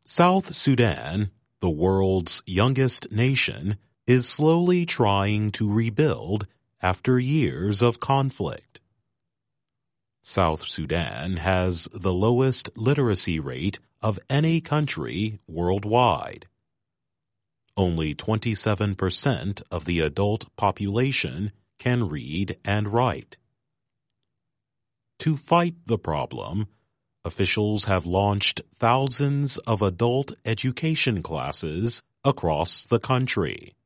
South Sudan, the world's youngest nation, is slowly trying to rebuild after years of conflict. South Sudan has the lowest literacy rate of any country worldwide. Only 27% of the adult population can read and write. To fight the problem, officials have launched thousands of adult education classes across the country.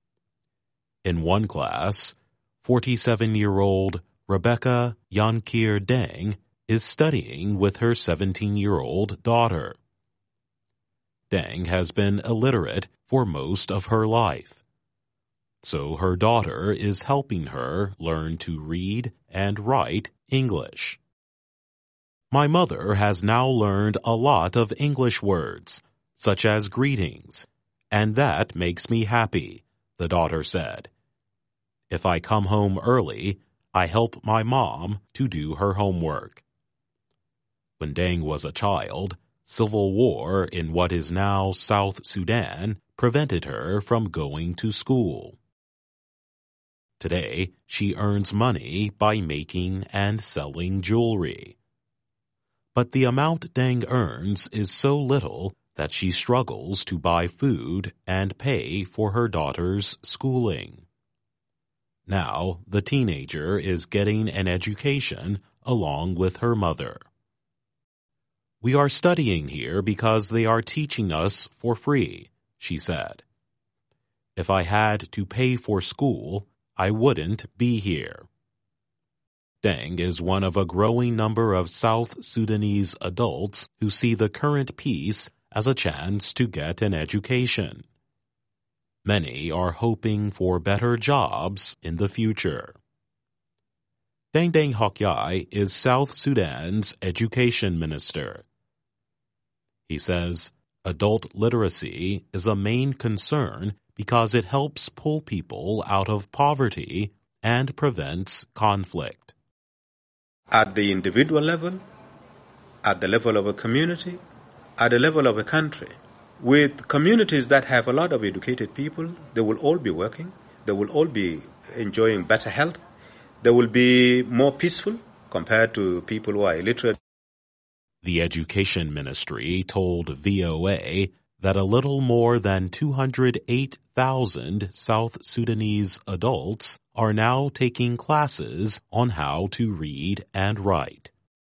In one class, 47-year-old Rebecca Yankir Deng is studying with her 17-year-old daughter. Deng has been illiterate for most of her life, so her daughter is helping her learn to read and write English. My mother has now learned a lot of English words, such as greetings, and that makes me happy, the daughter said. If I come home early, I help my mom to do her homework. When Deng was a child, civil war in what is now South Sudan prevented her from going to school. Today, she earns money by making and selling jewelry. But the amount Deng earns is so little that she struggles to buy food and pay for her daughter's schooling. Now, the teenager is getting an education along with her mother. We are studying here because they are teaching us for free, she said. If I had to pay for school, I wouldn't be here. Deng is one of a growing number of South Sudanese adults who see the current peace as a chance to get an education. Many are hoping for better jobs in the future. Deng Deng Hokyai is South Sudan's education minister. He says adult literacy is a main concern because it helps pull people out of poverty and prevents conflict. At the individual level, at the level of a community, at the level of a country, with communities that have a lot of educated people, they will all be working, they will all be enjoying better health, they will be more peaceful compared to people who are illiterate. The Education Ministry told VOA that a little more than 208,000 South Sudanese adults are now taking classes on how to read and write.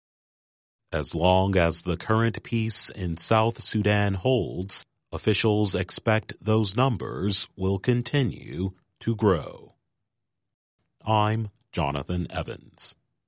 As long as the current peace in South Sudan holds, officials expect those numbers will continue to grow. I'm Jonathan Evans.